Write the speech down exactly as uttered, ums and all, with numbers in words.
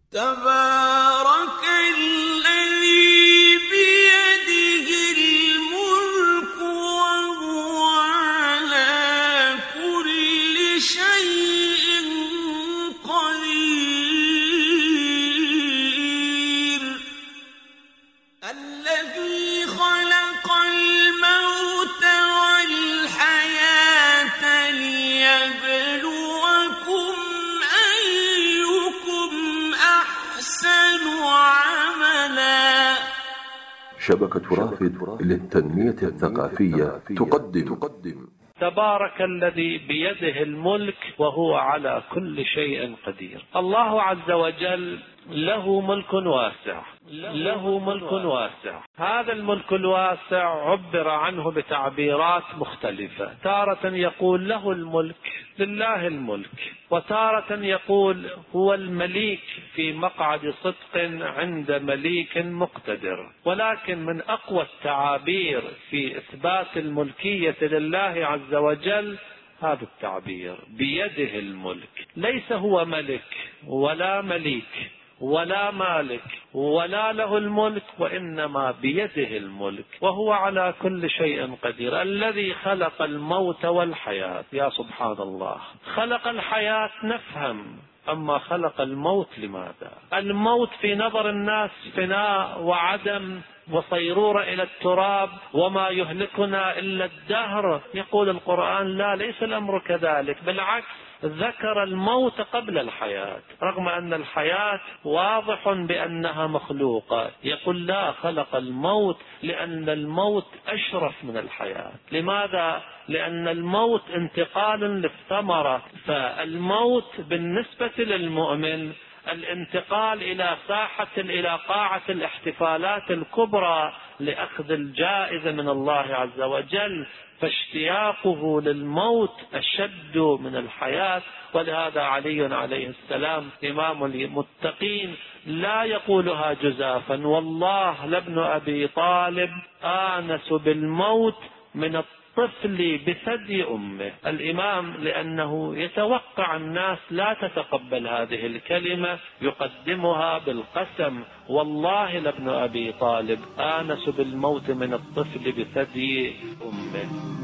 تبارك الذي بيده الملك وهو على كل شيء قدير الذي خلق الموت والحياة ليبلوكم أيكم أحسن عملا. شبكة رافد للتنمية الثقافية تقدم تبارك الذي بيده الملك وهو على كل شيء قدير. الله عز وجل له ملك واسع، له ملك واسع. هذا الملك الواسع عبر عنه بتعبيرات مختلفة. تارة يقول له الملك، لله الملك، وتارة يقول هو المليك في مقعد صدق عند مليك مقتدر. ولكن من أقوى التعابير في إثبات الملكية لله عز وجل هذا التعبير بيده الملك. ليس هو ملك ولا مليك ولا مالك ولا له الملك، وإنما بيده الملك وهو على كل شيء قدير. الذي خلق الموت والحياة، يا سبحان الله، خلق الحياة نفهم، أما خلق الموت لماذا؟ الموت في نظر الناس فناء وعدم وصيرورة إلى التراب، وما يهلكنا إلا الدهر. يقول القرآن لا، ليس الأمر كذلك، بالعكس ذكر الموت قبل الحياة، رغم أن الحياة واضح بأنها مخلوقة. يقول لا، خلق الموت لأن الموت أشرف من الحياة. لماذا؟ لأن الموت انتقال للثمرة، فالموت بالنسبة للمؤمن الانتقال إلى ساحة إلى قاعة الاحتفالات الكبرى لأخذ الجائزة من الله عز وجل، فاشتياقه للموت أشد من الحياة. ولهذا علي عليه السلام إمام المتقين لا يقولها جزافا، والله لابن أبي طالب آنس بالموت من الطفل بثدي أمه. الإمام لأنه يتوقع الناس لا تتقبل هذه الكلمة يقدمها بالقسم، والله لابن أبي طالب آنس بالموت من الطفل بثدي أمه.